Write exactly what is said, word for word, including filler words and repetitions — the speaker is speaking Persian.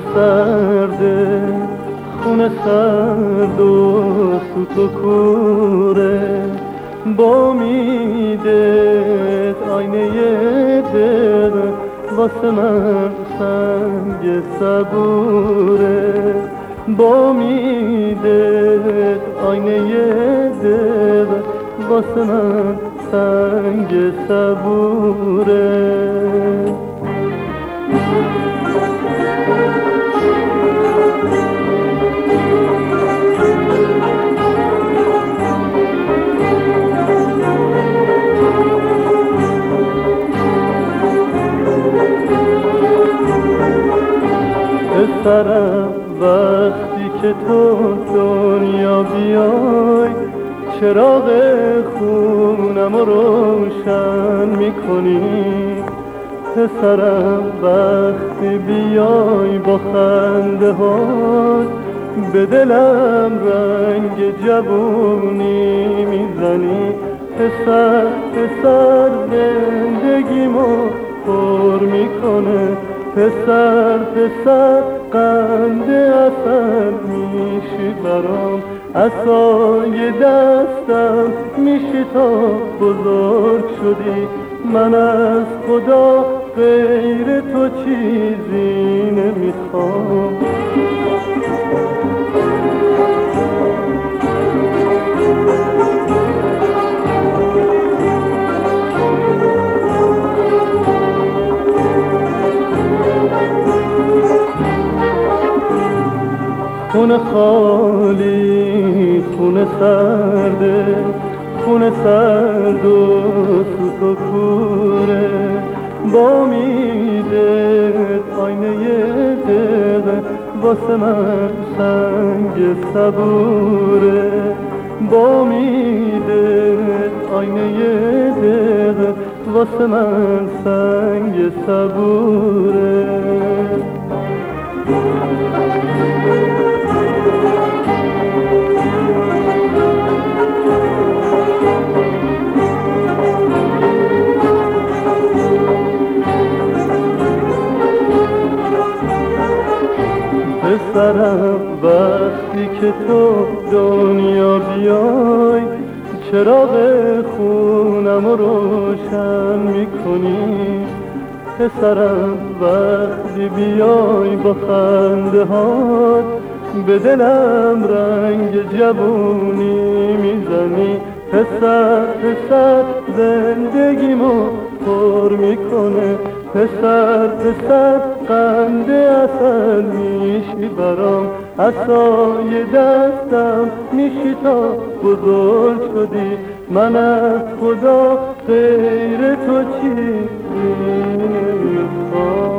سرده، خونه سرد و سوت و کوره، با امیدت آینه دل واسه من سنگ صبوره، با امیدت آینه دل واسه من سنگ صبوره. پسرم وقتی که تو دنیا بیای، چراغ خونم رو روشن میکنی. پسرم وقتی بیای با خنده هات، به دلم رنگ جوونی میزنی. پسر پسر زندگیمو پر میکنه، پسر پسر قند عسل میشی برام، عصای دستم میشی تا بزرگ شدی. من از خدا غیر تو چیزی نمیخوام. خونه خالی، خونه سرده، خونه سرد و سوت و کوره، با امیدت آینه دل واسه من سنگ صبوره، با امیدت آینه دل واسه من سنگ صبوره. پسرم وقتی که تو دنیا بیای، چراغ خونم رو روشن میکنی. پسرم وقتی بیای با خنده هات، به دلم رنگ جوونی میزنی. پسر پسر زندگیمو پر میکنه، پسر پسر قند عسل میشی برام، عصای دستم میشی تا بزرگ شدی. من از خدا غیر تو چیزی نمیخوام.